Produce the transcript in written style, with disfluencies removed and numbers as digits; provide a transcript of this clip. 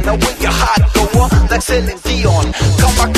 Now when your heart go on like Celine Dion, come back